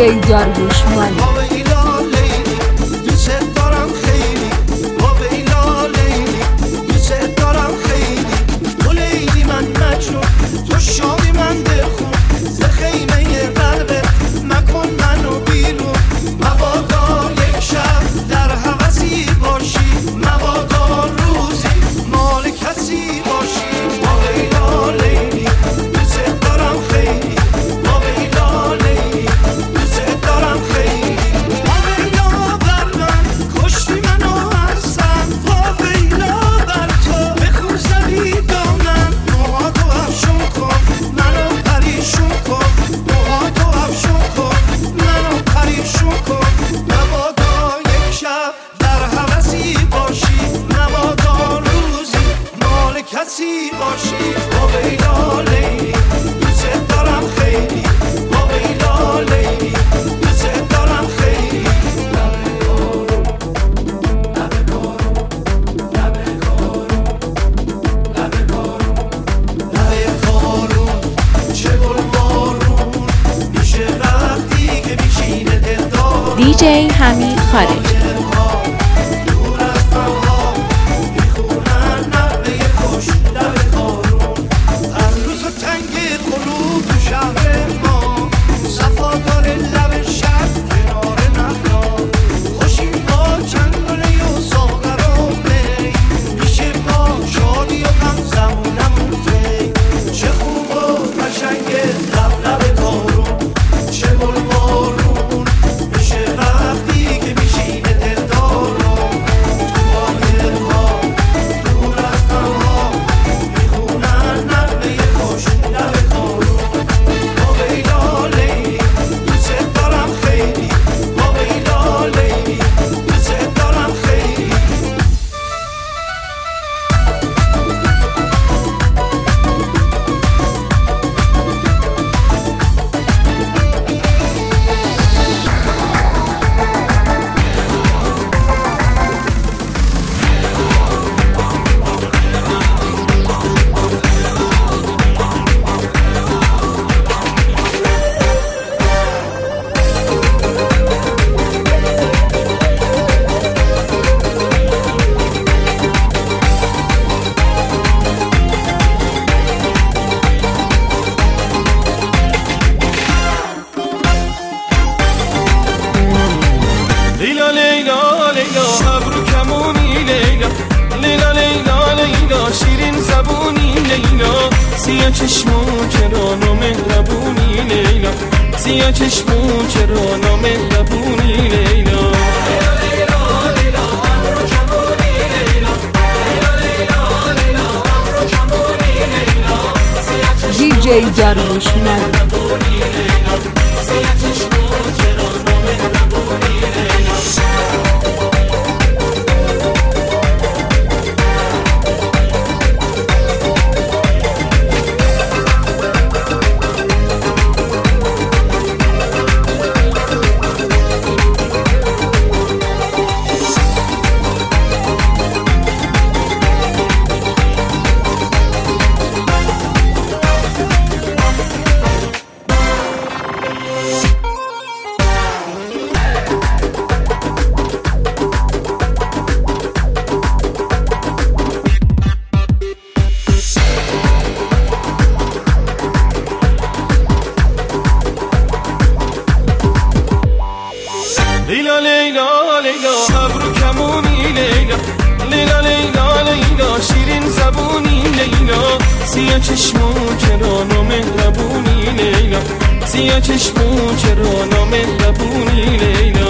داریوش مانی. DJ حمید خارج. سیاه چشمون چرا نامهربونی لیلا، سیاه چشمون چرا نامهربونی لیلا. DJ داریوش مانی. لیلا لیلا لیلا ابرو کمونی لیلا، لیلا لیلا لیلا شیرین زبونی لیلا. سیاه چشمون چرا نامهربونی لیلا، سیاه چشمون چرا نامهربونی لیلا.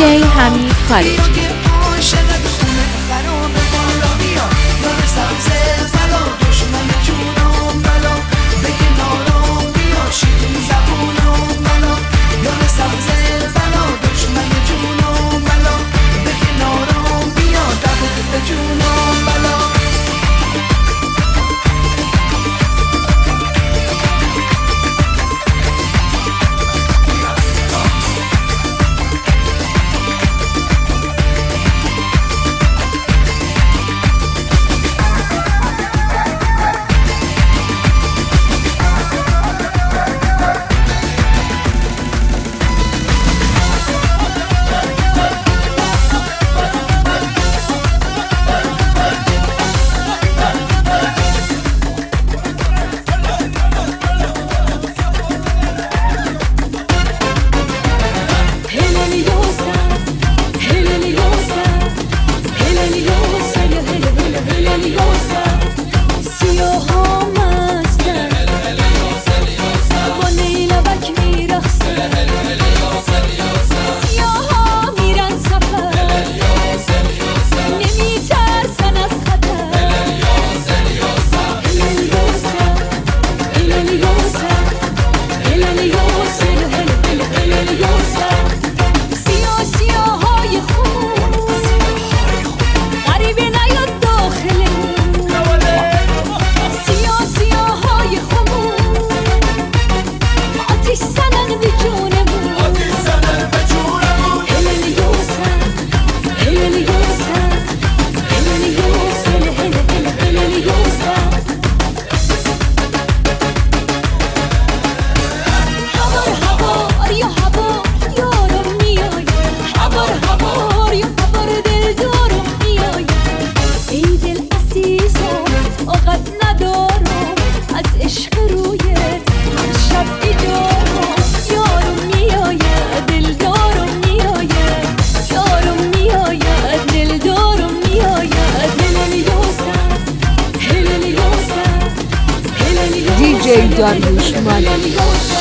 حمید خارجی. DJ داریوش مالکی.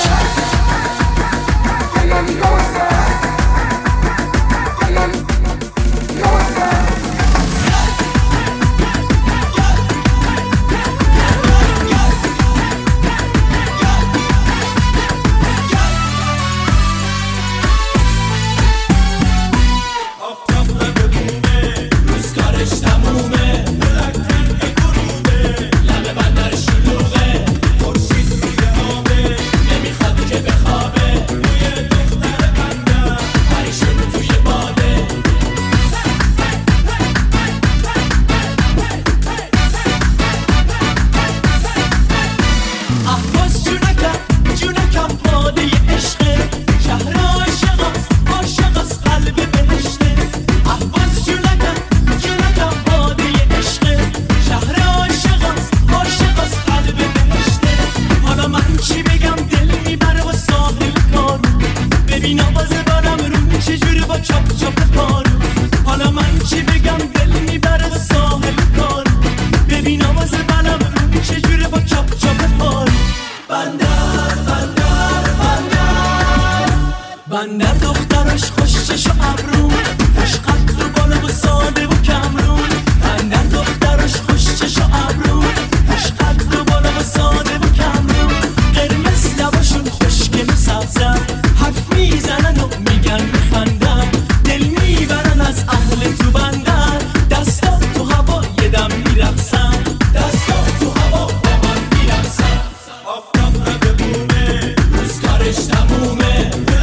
بندر دخترش خوشش و ابرون، خوش قد و بالا و ساده و کمرون. بندر دخترش خوشش و ابرون، خوش قد و بالا و ساده و کمرون. قرمز لباشون خوشگل و سبزن، حرف میزنن و میگن میخندن. دل میبرن از اهل تو بندر، دستا تو هوا یه دم میرقصن. دستا تو هوا با هم میرقصن. آفتاب رده بومه، روز کارش تمومه.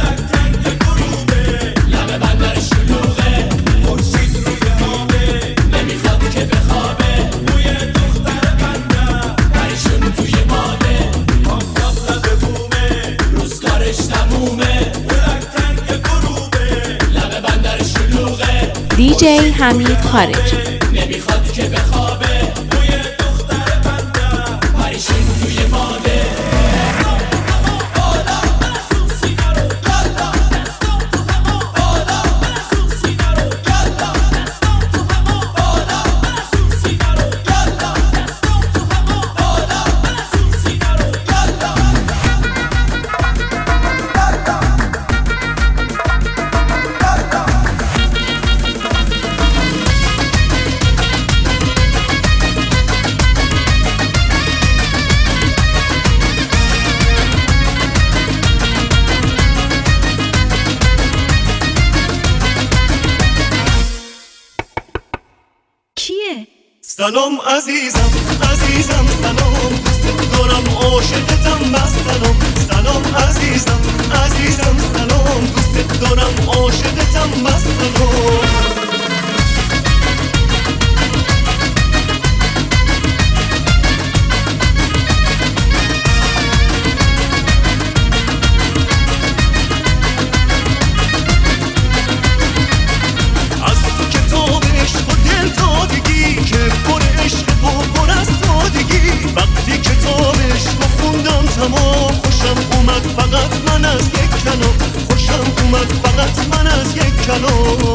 DJ حمید خارجی. نمیخواد که بخوابه، بوی دختر بنده پریشون توی باده. سلام عزیزم عزیزم سلام دوست دارم عاشقتم بس سلام سلام عزیزم عزیزم سلام دوست دارم عاشقتم بس سلام تمام خوشم اومد فقط من از یک کلام خوشم اومد فقط من از یک کلام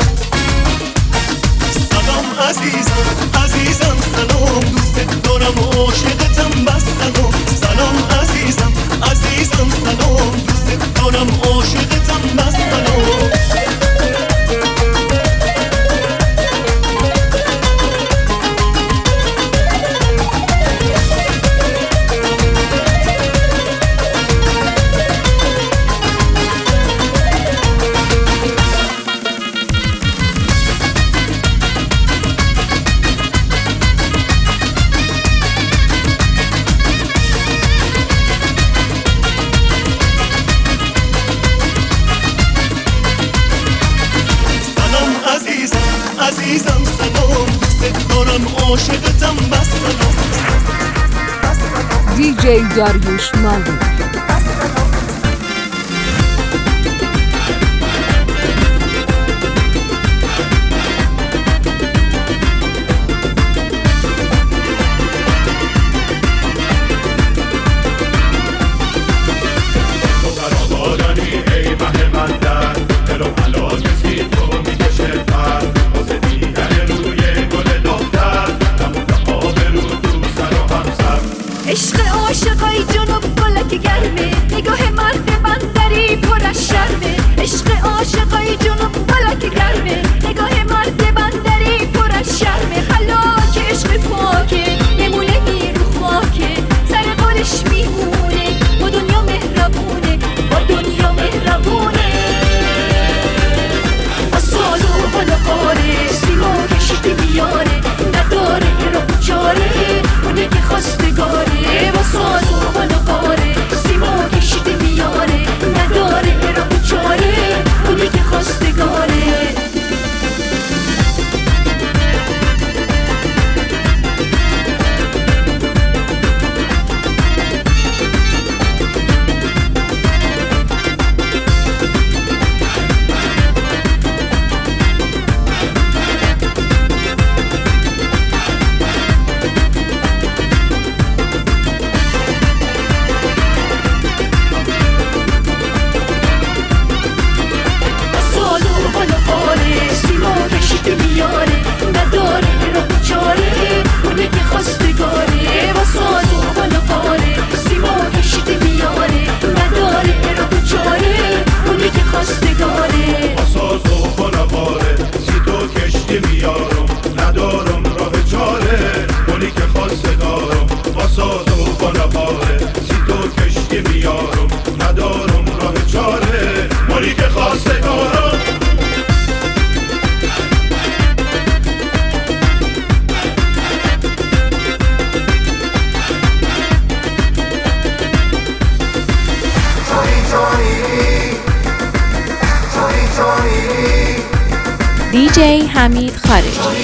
سلام عزیزم عزیزم سلام دوست دارم عاشقتم بس سلام سلام عزیزم عزیزم سلام دوست دارم عاشقتم بس سلام عزیزم سلام دوست دارم عاشقتم بس سلام دیجی داریوش مالک عشق عاشقای جنوب فلک گرمه نگاه مرد بندری پر از شرمه عشق عاشقای جنوب فلک گرمه نگاه مرد بندری پر از شرمه حلاک عشق پاکه نمونه رو خاکه سر قولش میمونه با دنیا مهربونه با دنیا مهربونه با ساز و بالاخاره سیما کشیده میاره نداره رو چاره اونه که خواستگاره با ساز و بالاخاره سیما کشیده میاره نداره رو چاره اونه که خواستگاره دیجی حمید خارجی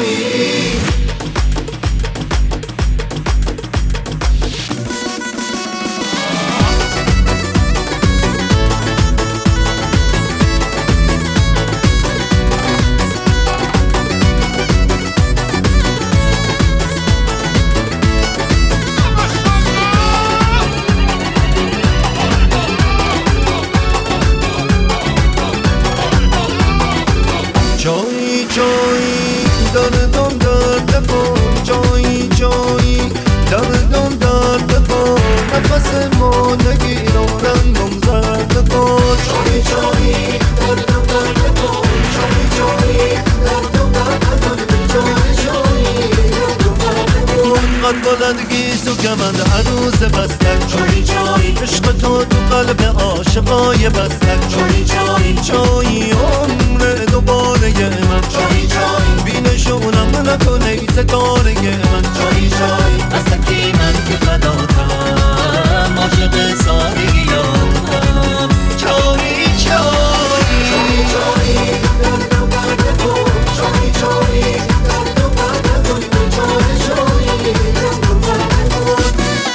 بلندگی تو کمند عروس بستک چایی چایی عشق تو قلب عاشقای بستک چایی چایی چایی عمر دوباره من چایی چایی بینشونم نکنه ای ستاره من جایی جایی اصلا کی من که فداتم عاشق سادگیام جایی جایی جایی دردم برد تو جایی جایی دردم برد تو جایی جایی دردم برد تو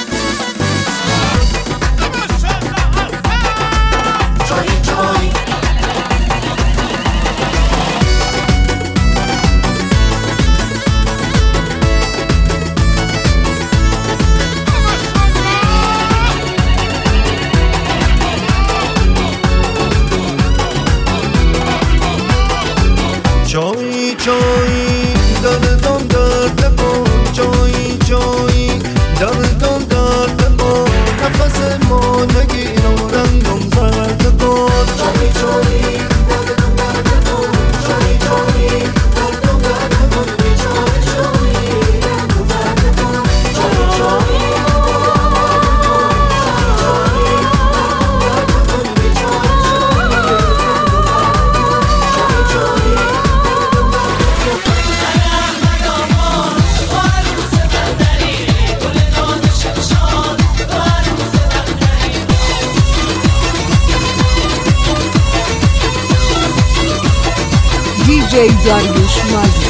جایی جایی جایی جایی دردم درد با جایی جایی دردم درد با نفس ما نگیر و رنگم زرد کن جایی جایی دردم درد با جایی جایی دردم درد با جایی جایی رنگم زرد کن جایی جایی DJ Dariush Malvi.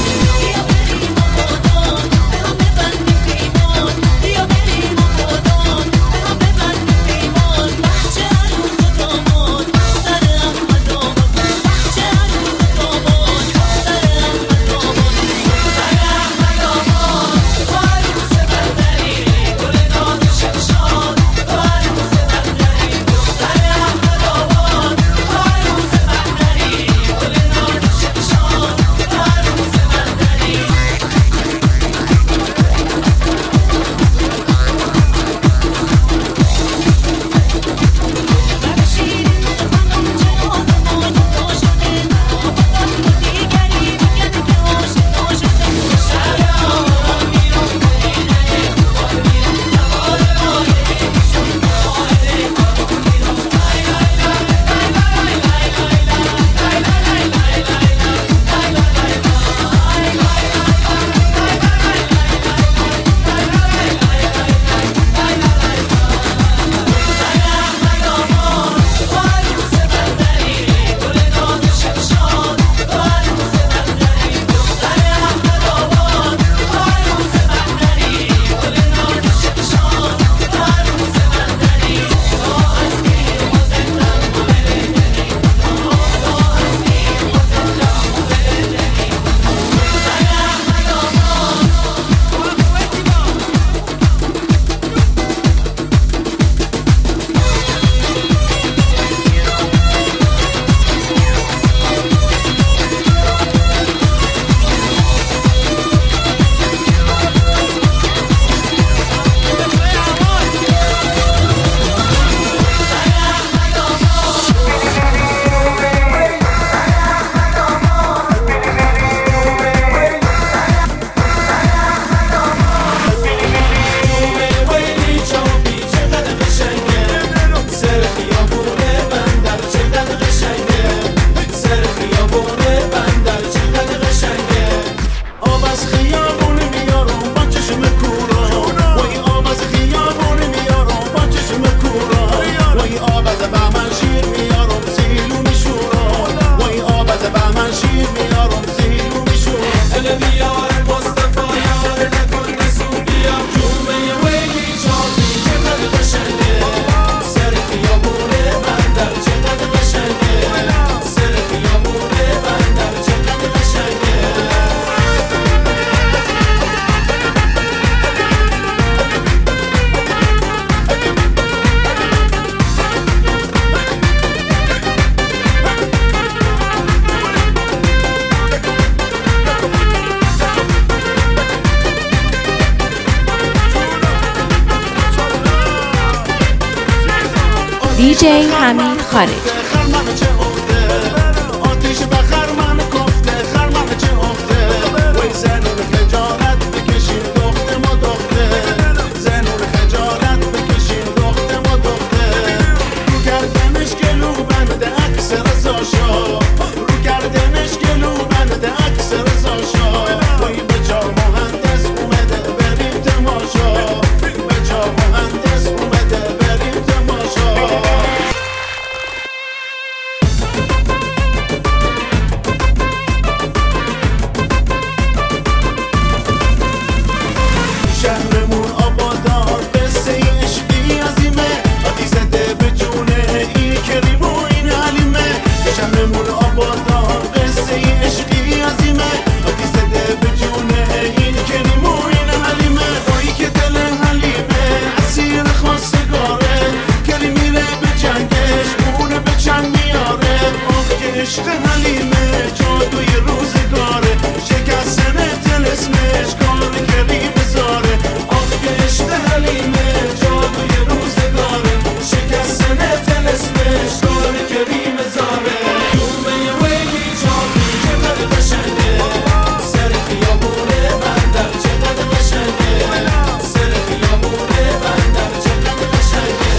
DJ حمید خارجی. رو کردنش گلو بنده اکثر ساشا وای به عشق حلیمه جادوی روزگاره شکستن طلسمش کار کریم زاره آخ که عشق حلیمه جادوی روزگاره شکستن طلسمش کار کریم زاره دومه ویلی جادوی چقدر قشنگه سر خیابونه بندر چقدر قشنگه سر خیابونه بندر چقدر قشنگه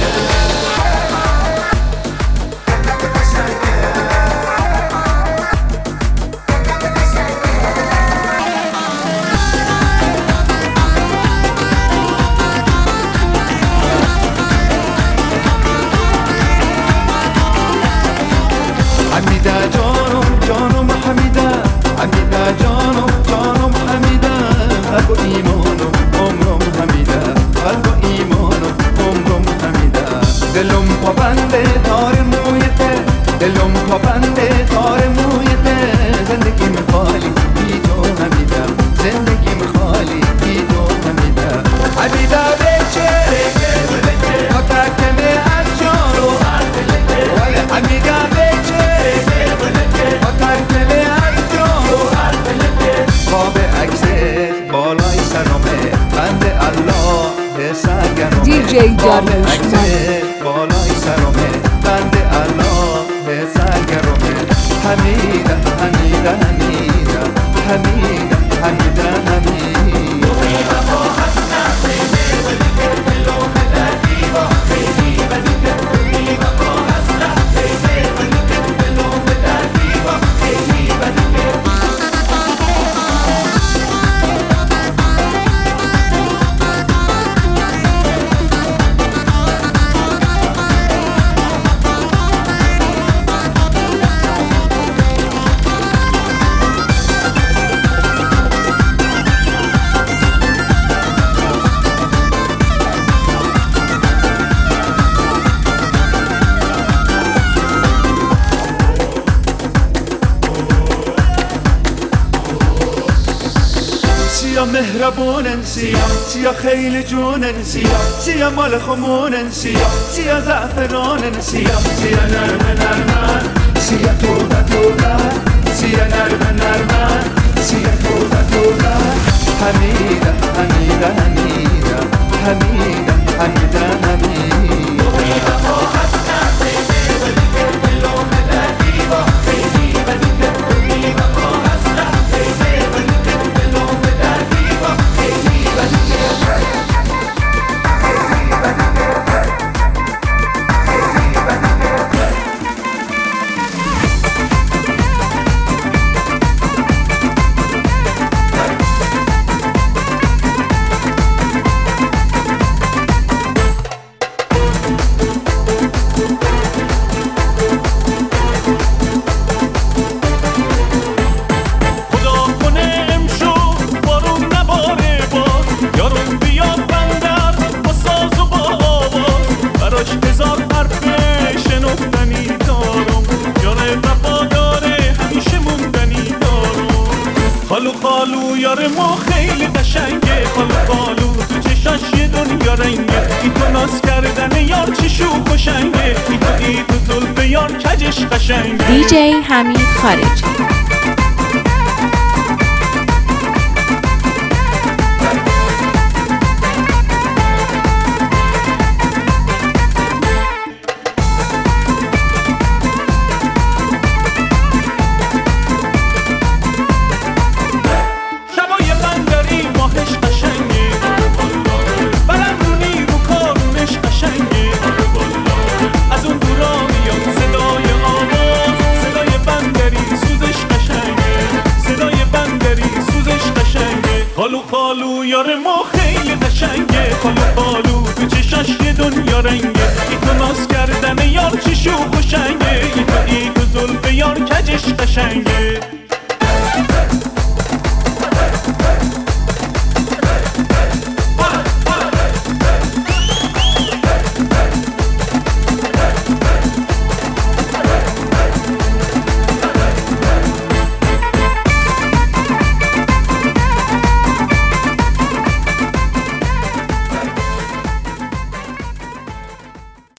حمیده جانم حمیده حمیده جانم حمیده قلب و ایمانم عمرم حمیده قلب و ایمانم عمرم حمیده دلم پابنده تار مویته دلم پابنده تار مویته زندگیم خالی بی تو حمیده زندگیم خالی بی تو حمیده حمیده بچه متکمه از جانو ولی حمیده بچه خواب عکسه بالای سرمه بند الله به سرگرمه DJ داریوش عکسه بالای سرمه بند الله به سرگرمه حمیده حمیده حمیده حمیده حمیده حمیده سیا مهربونن سیا خیلی جونن سیا مال خمونن سیا زعفرانن سیا نرمن سیا توده سیا نرمن سیا توده حمیده حمیده حمیده حمیده حمیده حمیده خالو یار ما خیلی قشنگه خالو تو چشاش یه دنیا رنگه ای تو ناز کردن یار چی شوخ و شنگه ای تو زلف یار کجش قشنگه DJ حمید خارجی خالو یار ما خیلی قشنگه خالو تو چشاش یه دنیا رنگه ای تو ناز کردن یار چی شوخ و شنگه ای تو زلف یار کجش قشنگه